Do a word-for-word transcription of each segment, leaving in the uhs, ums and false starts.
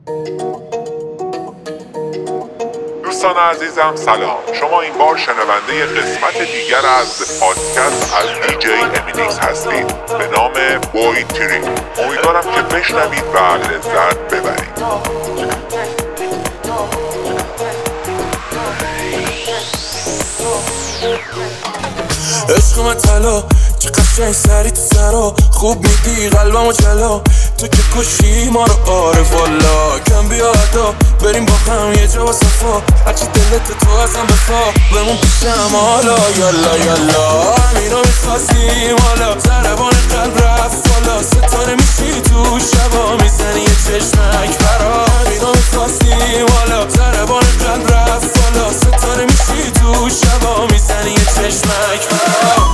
دوستان عزیزم سلام، شما این بار شنونده قسمت دیگر از پادکست از دی جی امینیکس هستید به نام بوی تری. امیدوارم که بشنوید و لذت ببرید. عشق من طلا چه قشنگ سری تو سرا، خوب میدی قلبمو جلا، تو که کشی ما رو آره والا. کم بیا ادا بریم با هم یه جا با صفا، هرچی دلت تو ازم بخوا بمون پیشم حالا. یالا یالا همینا میخواستیم حالا، ضربان قلب رفت بالا، ستاره میشی تو شبا میزنی یه چشمک برا. همینا میخواستیم حالا، ضربان قلب رفت بالا، ستاره میشی تو شبا میزنی یه چشمک برا.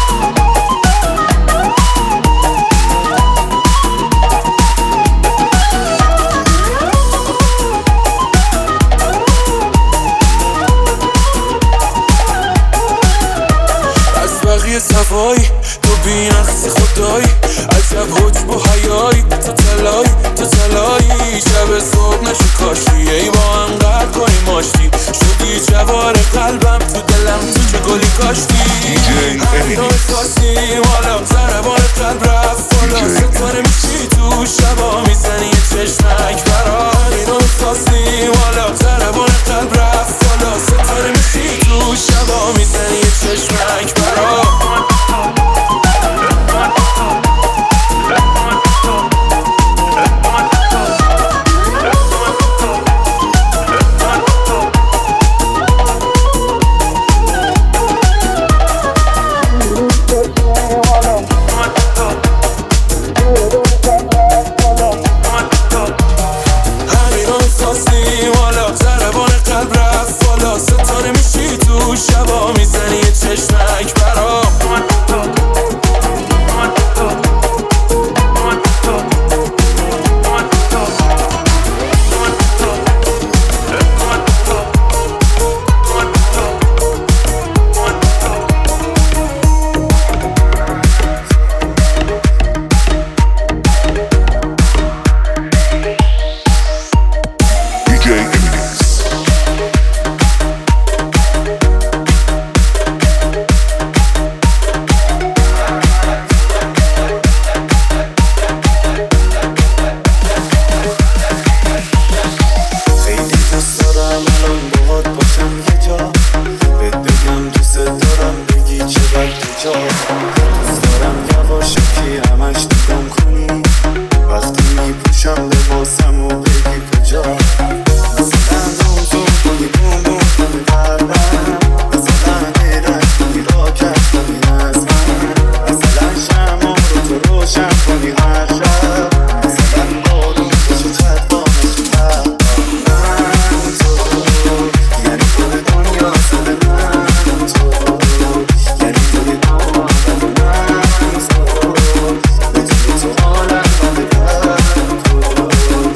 صفایی تو بی‌نقصی خدایی، عجب حجب و حیایی، تو تلایی تو تلایی، شب صبح نشو کاشی ای با هم قرد کنیم ماشتی، شدی جوار قلبم تو دلم تو چه گلی کاشتی. همینو میخواستیم حالا، ضربان قلب رفت بالا، ستاره میشی تو شبا میزنی یه چشمک برا. همینو میخواستیم حالا، ضربان قلب رفت بالا، ستاره میشی تو شبا میزنی یه چشمک برا. شبا میزنی یه چشمک برا.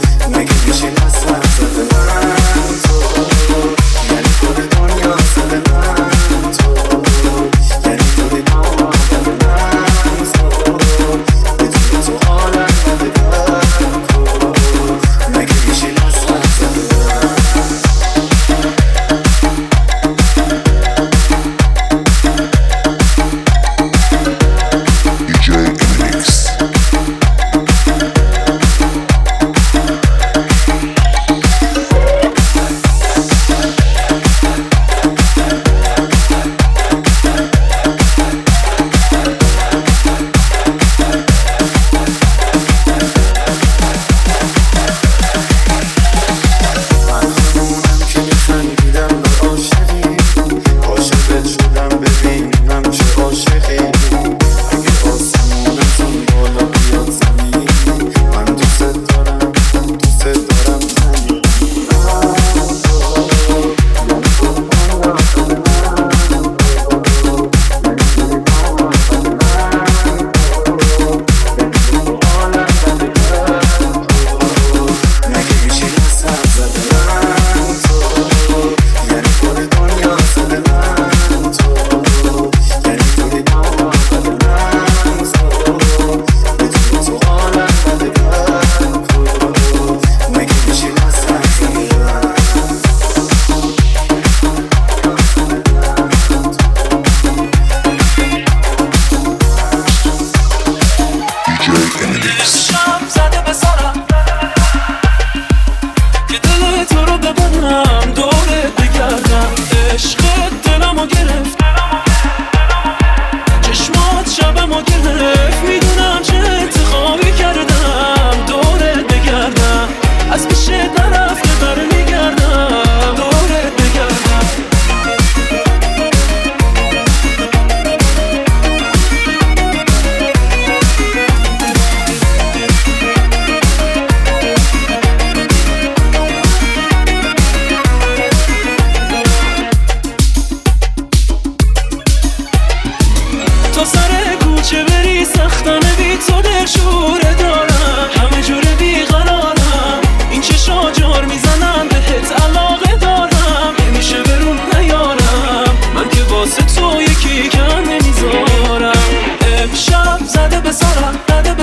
Seven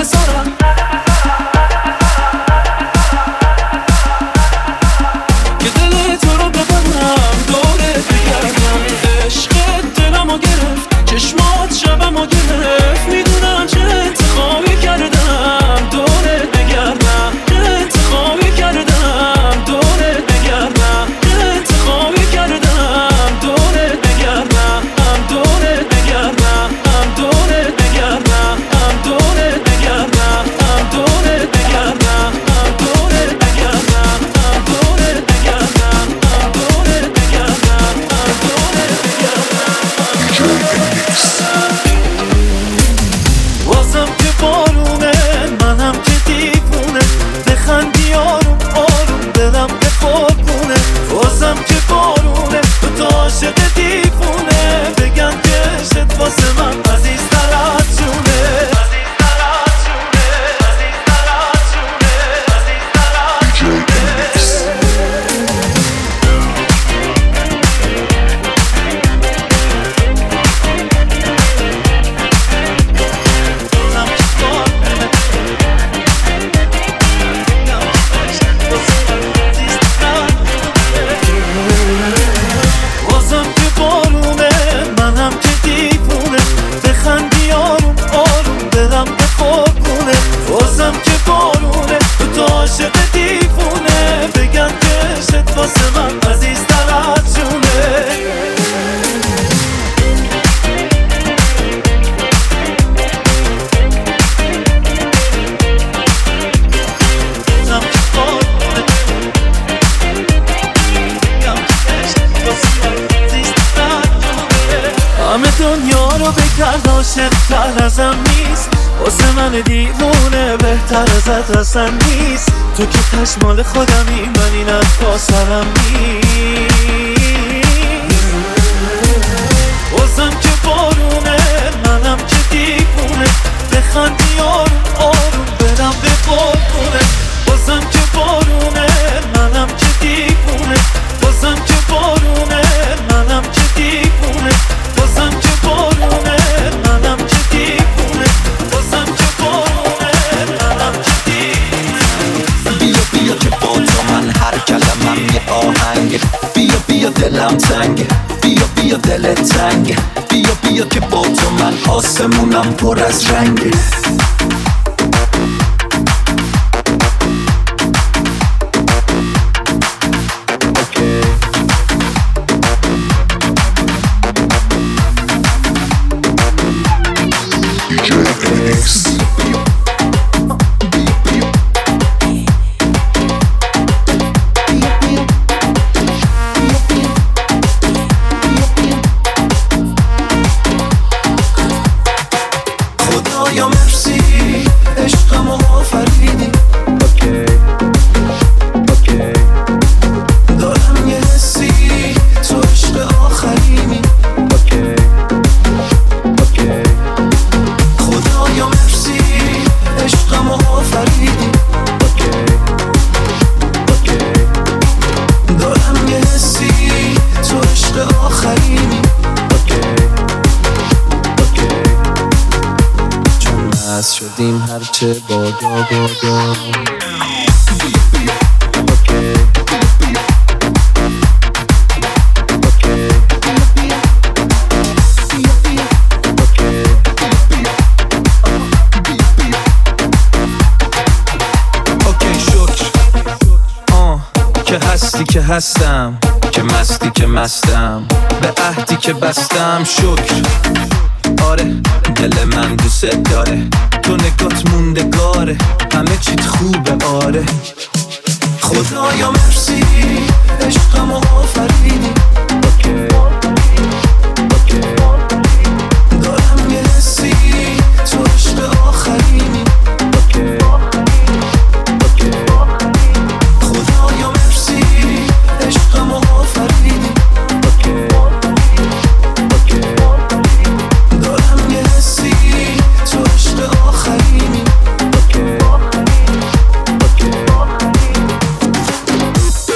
بذارم که دل تو رو ببرم دوره بگردم. عشقت دلمو گرفت چشمات شبمو گرفت، میدونم چه انتخابی کردم دوره بگردم، چه انتخابی کردم دوره بگردم، چه انتخابی کردم دوره بگردم، هم دوره بگردم، هم دوره بگردم، هم دوره بگردم، هم دوره بگردم، هم دوره بگردم، هم دوره بگردم، هم دوره بگردم، هم دوره بگردم. واسم که بارونه منم که دیوونه، بخندی آروم آروم دلم به قربونه. واسم که بارونه تو عاشق دیوونه، بگن که عشقت واسه من عزیزتر از جونه، عزیزتر از جونه، عزیزتر از جونه، عزیزتر از واسم که بارونه منم که دیوونه، بخندی آروم آروم دلم به قربونه. واسم که بارونه تو عاشق دیوونه، بگن که عشقت واسه من عزیزتر از جونه. همه دنیا رو بگرد عاشق‌تر ازم نیست، واسه من دیوونه بهتر ازت اصلا نیست. تو که تشمال خودمی من این حرفا سرم نیست. واسم که بارونه منم که دیوونه، بخندی آروم آروم برم به قربونه. واسم که بارونه منم که دیوونه، واسم که بارونه منم که دیوونه، واسم که بارونه منم که دیوونه، واسم که بارونه منم که دیوونه. بیا بیا که با تو من هر کلمم یه آهنگ، بیا بیا دلم تنگ، بیا بیا دل تنگ، بیا بیا که با تو من آسمونم پر از رنگ. خدایا مرسی عشقمو آفریدی. دارم یه حسی تو عشق آخرینی. خدایا مرسی عشقمو آفریدی. دارم یه حسی تو عشق آخرینی. مست شدیم هرچه بادا بادا. اوکی شکر آه که هستی که هستم، که مستی که مستم، به عهدی که بستم شکر. آره دل من دوست داره، تو نگات موندگاره، همه چیت خوبه آره. خدایا مرسی عشقمو آفریدی. دارم یه حسی تو عشق آخرینی. خدایا مرسی عشقمو آفریدی. دارم یه حسی تو عشق آخرینی.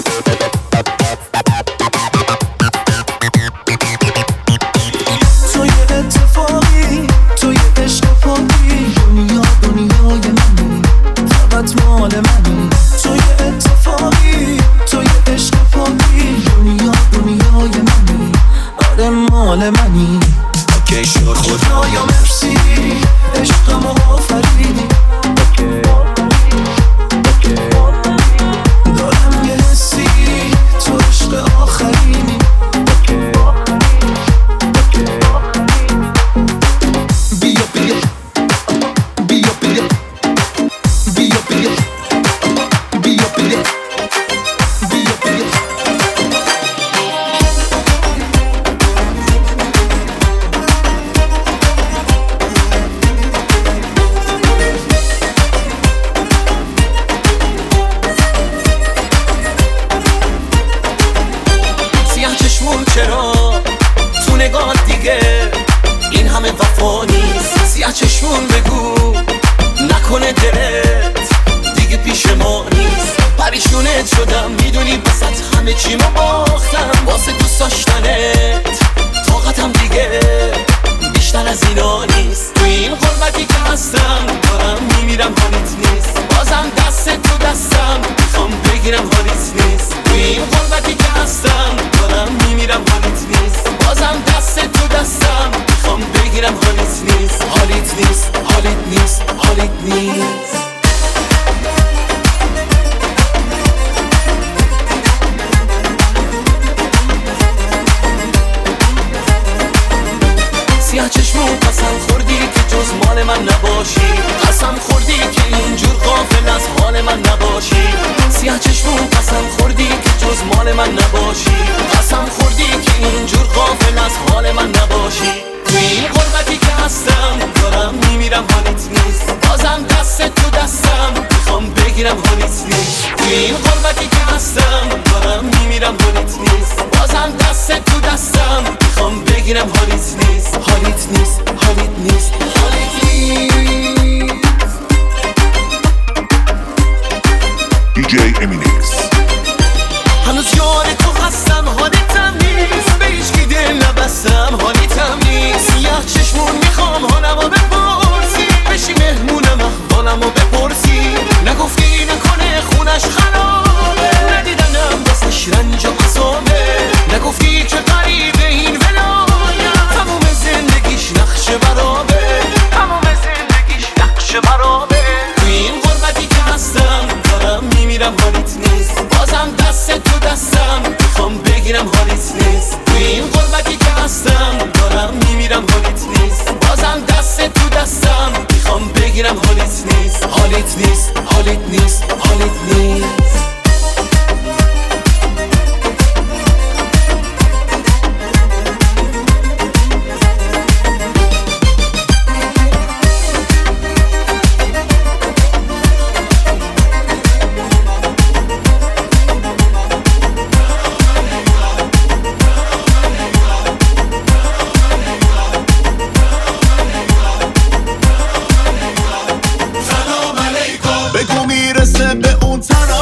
سیاه چشمون بگو نکنه دلت دیگه پیش ما نیست. پریشونت شدم میدونی بسات همه چی ما باختم واسه دوست داشتنت طاقتم دیگه بیشتر از اینا نیست. تو این غربتی که هستم دارم میمیرم حالیت نیست. بازم دست تو دستم میخوام بگیرم حالیت نیست. تو این غربتی که هستم دارم میمیرم حالیت نیست. بازم دست تو دستم میخوام بگیرم حالیت نیست. حالیت نیست حالیت نیست حالیت نیست. سیاه چشمون قسم خوردی که جز مال من نباشی. قسم خوردی که اینجور غافل از حال من نباشی. سیاه چشمون قسم خوردی که جز مال من نباشی. قسم خوردی که اینجور غافل از حال من نباشی. تو این غربتی که هستم دارم میمیرم حالیت نیست. بازم دست تو دستم میخوام بگیرم حالیت نیست. تو این غربتی که هستم دارم میمیرم حالیت نیست. بازم دست تو دستم میخوام بگیرم حالیت نیست. حالیت نیست حالیت نیست حالیت نیست. دیجی امینیکس. هنوز یار تو هستم حالیتم نیست. به هیچکی دل نبستم حالیتم نیست. سیاه چشمون میخوام حالمو بپرسی. بشی مهمونم احوالمو بپرسی. نگفتی نکنه خونش خرابه. ندیدنم بسش رنج و عذابه. نگفتی که غریبه این ولایت. تموم زندگیش نقش برابه. تموم زندگیش نقش برابه. تو این غربتی که هستم دارم میمیرم حالیت نیست. بازم دست تو دستم میخوام بگیرم حالیت نیست. تو این غربتی که هستم دارم میمیرم حالیت نیست. بازم دست تو دستم میخوام بگیرم حالیت نیست. حالیت نیست حالیت نیست حالیت نیست. بگو میرسه به اون طرف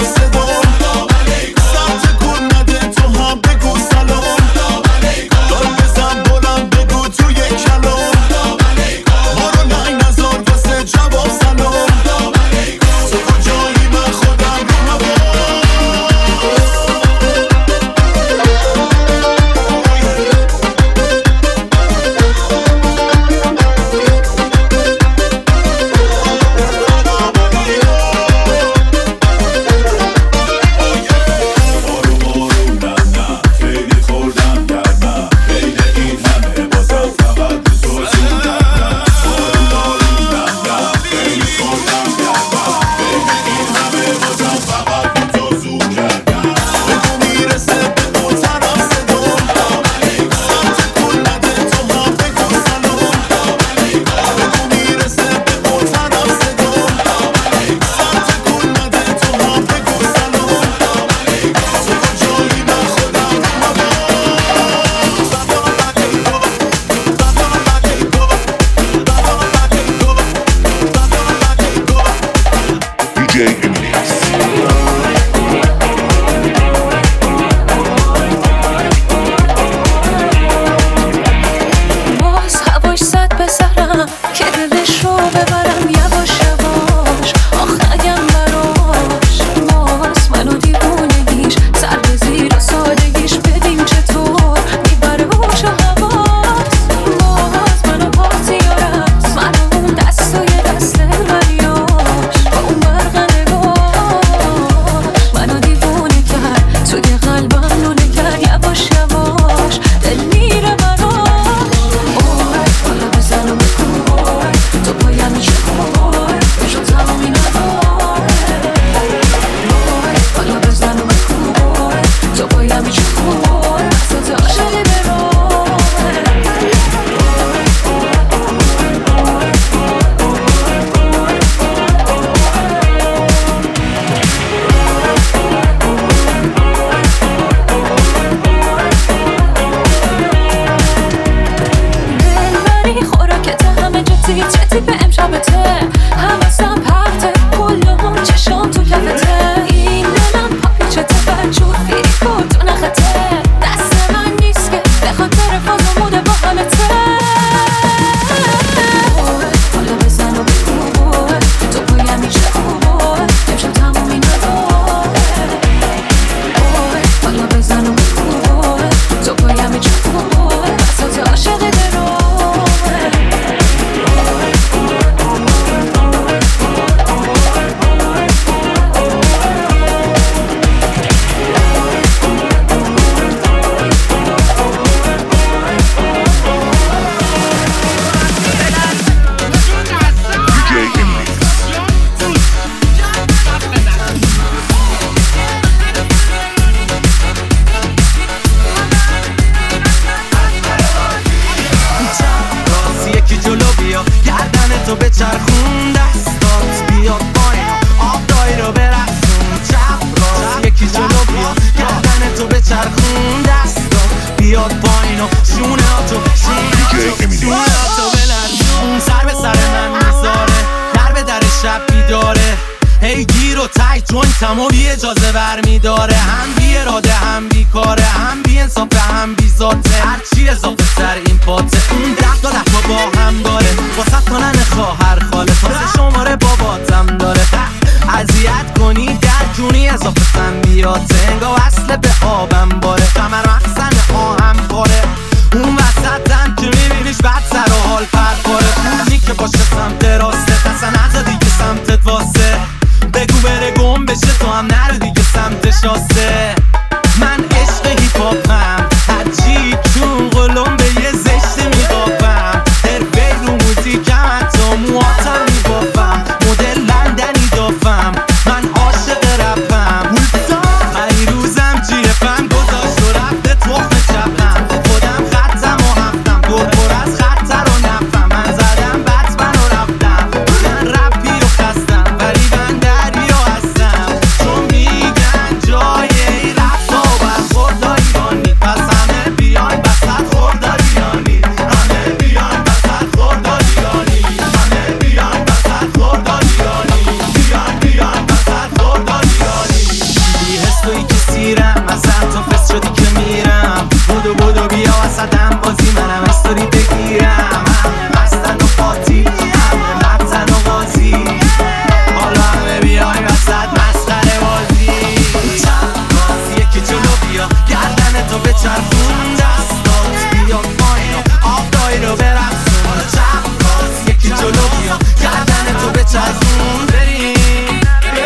اجازه برمیداره، هم بی اراده هم بی کاره، هم بی انصافه هم بی ذاته، هرچی اضافه تر این پاته. اون ده تا ده تا با هم داره، واسه کنن خواهر خاله، تازه شماره باباتم داره. اذیت کنی در جونی اضافه تنبیاته، انگاه وصله به آبم باره، قمر مخزن آهم باره. اون وسطم که میبینیش بعد سر و حال پرپاره، اونی که باشه سمت راسته، اصلا نزا دیگه سمتت واسه، بگو بره گم بشه تو هم نرو دیگه سمت شاسته. من عشق هیپ هاپم، هرچی چون قلم به یه زشته میبافم، حرفه رو موزیکم حتی موهاتم میبافم، مدل لندنی دافم، من عاشق رپم. هیروزم جیفم گذاشت و رفته تخم چپم، خودم خطم و هفتم دور پر از خطر و نفم، من زدم بطمن و رفتم. من رپی و خستم ولی من دریا هستم، چون میگن جای ای رفت و برخورد ایرانی، پس همه بیاین بسط خورداریانی، همه بیاین بسط خورداریانی، همه بیاین بسط خورداریانی، بیاین بیاین بسط خورداریانی. بی حس تویی که سیرم، مثلا تو فست شدی که میرم، بودو بودو بیا وسطم بازی، منم استوری بگیرم. همه مستن و پاتی، همه مبزن و غازی، حالا همه بیای وسط مسخره بازی. چند باز یکی جلو بیا، گردن تو بچرخون، دستات بیا پایین و آب دایی رو برقصون. چند باز یکی جلو بیا، گردن تو بچرخون، بریم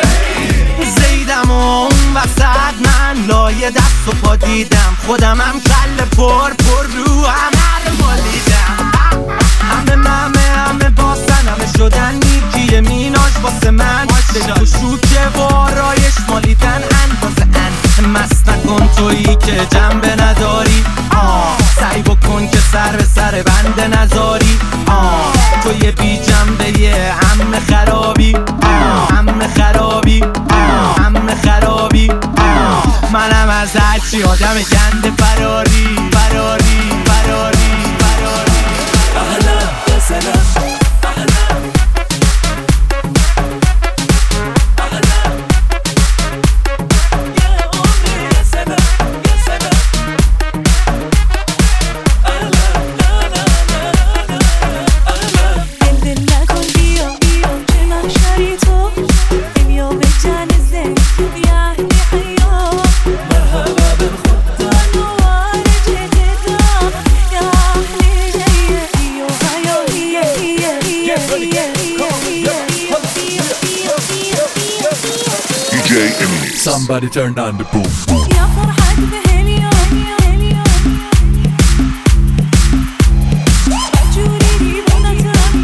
زیدم و اون وسط من لایه دست و پا دیدم، خودمم کل پر پر رو همه رو مالیدم. همه همه همه باسن، همه شدن نیکی میناش واسه من، دل و شوکه و آرایش مالیدن اندازه ان. مست نکن تویی که جنبه نداری، آه سعی بکن که سر به سر بنده نذاری، آه توی بی جنبه یه همه خرابی، آه همه خرابی، آه همه خرابی، آه منم از هرچی آدم گنده فراری فراری فراری فراری. اهلا یا سلام، اهلا اهلا یا عمري یا سلام یا سلام، اهلا لا لا لا اهلا. دل دل نکن بیا بیا چه محشری تو، بیا به جن زن یعنی حیا، مرحبا بالخطة نوار جددا یا اهل جیه بیا حیا هیه هیه هیه هیه دی جی امینیکس. Somebody turn on the boom boom. یا فرحت به هلیوم جوری دیوانتم.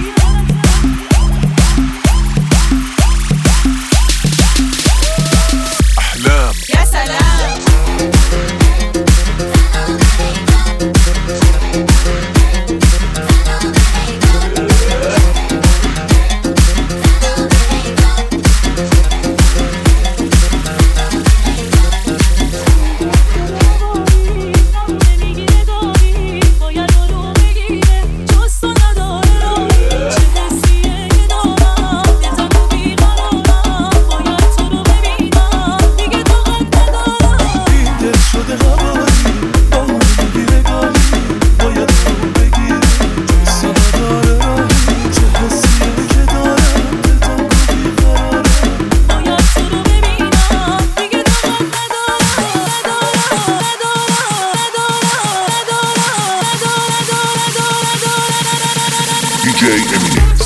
احلام. یا سلام دی جی امینیکس.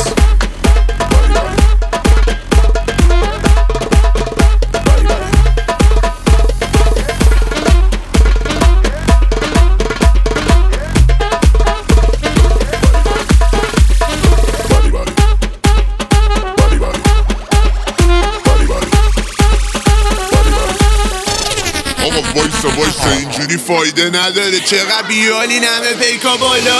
وایسا وایسا اینجوری فایده نداره، چقدر بیالی نمه پیکا بالا.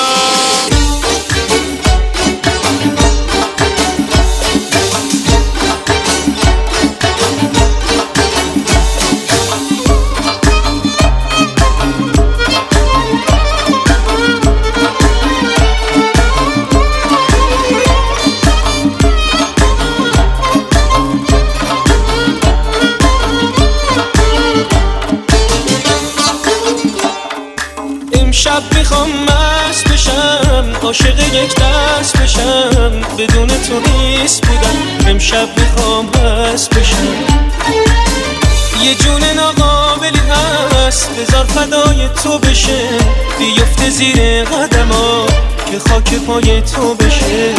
امشب میخوام مست بشم، عاشق یک دست بشم، بدون تو نیست بودم. امشب میخوام مست بشم. یه جون ناقابلی هست بذار فدای تو بشه، بیفته زیر قدما که خاک پای تو بشه.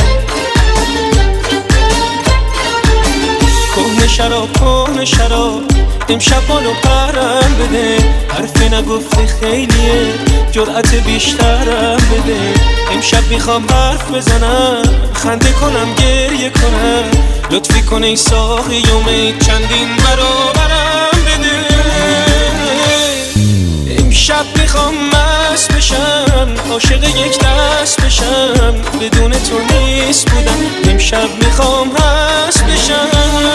کهنه شراب کهنه شراب امشب بالو پرم بده، حرف نگفته خیلیه جرأت بیشترم بده. امشب میخوام حرف بزنم، خنده کنم گریه کنم، لطفی کن ای ساقی یوم چندین برابرم بده. امشب میخوام مست بشم، عاشق یک دست بشم، بدون تو نیست بودم. امشب میخوام مست بشم.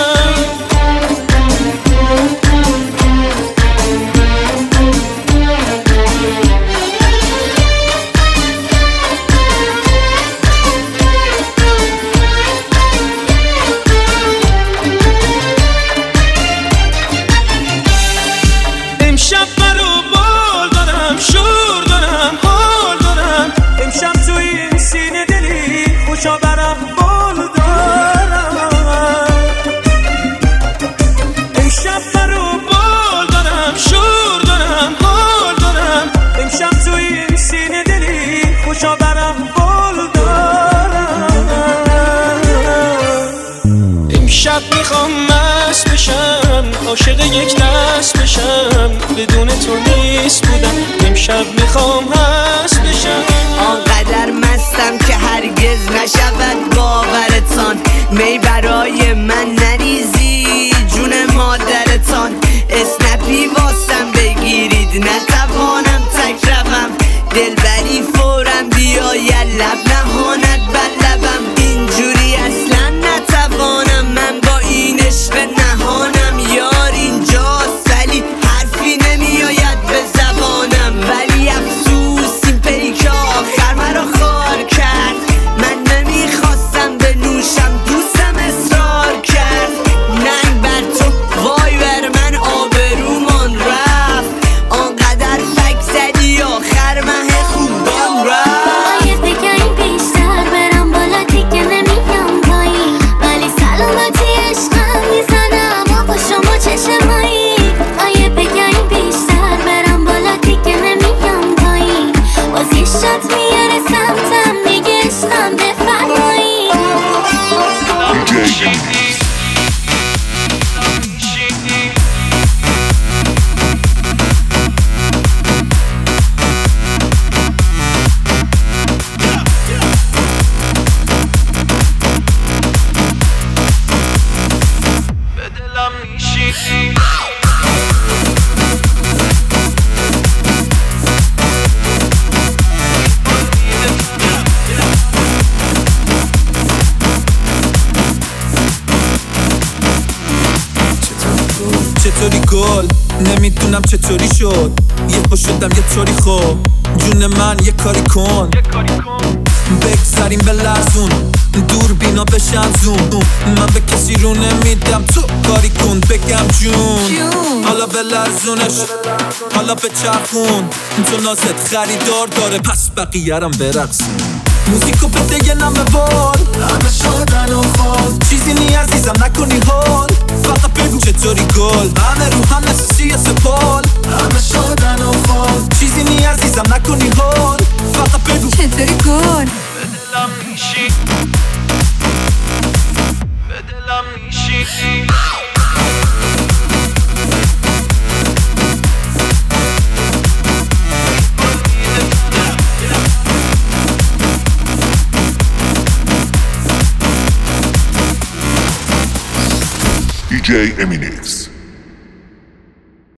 امشب برو بال دارم، شور دارم، حال دارم. امشب تو این سینه دلی خوشا برم بال دارم. امشب برو بال دارم، شور دارم، حال دارم. امشب تو این سینه دلی خوشا برم بال دارم. امشب میخوام مست بشم، عاشق یک دست بشم، بدون تو نیست بودم. امشب میخوام مست بشم. آنقدر مستم که هرگز نشود باورتان، می برای من نریزی جون مادرتان. اسنپی واسم بگیرید نتوانم تک روم، دلبری فورم بیاید لب نهاند بر لبم. اینجوری اصلا نتوانم من با این عشق نهانم. یار اینجاست ولی حرفی نمیآید به زبانم، ولی افسوس این پیک آخر مرا خار کرد. من نمیخواستم بنوشم دوستم اصرار کرد. ننگ بر تو وای بر من آبرومان رفت، آنقدر فک زدی آخر مه خوبان رفت. باید بگم بیشتر برم بالا دیگه نمیام پایین، ولی سلامتی عشقم میزنم آقا شما چشمایی. باید بگم بیشتر برم بالا دیگه نمیام پایین، باز یه شات میاره سمتم میگه عشقم بفرمایین. چطوری گل نمیدونم چطوری شد، یه پا شدم یه طوری خوب. جون من یه کاری کن، بگذاریم به لرزون، دور بینا بشم زون. من به کسی رو نمیدم تو کاری کن بگم جون. حالا به لرزونش حالا به چرخون، تو نازت خریدار داره پس بقیه‌رم برقصون. موزیکو بده یه نمه بال، همه شدن و خال. چیزی نی عزیزم نکنی حال، فقط بگو چطوری گل. همه رو هم نسیسی سپال، همه شدن و خال. چیزی نی عزیزم نکنی حال، فقط بگو چطوری گل. به دلم میشی، به دلم میشی. دی جی امینیکس.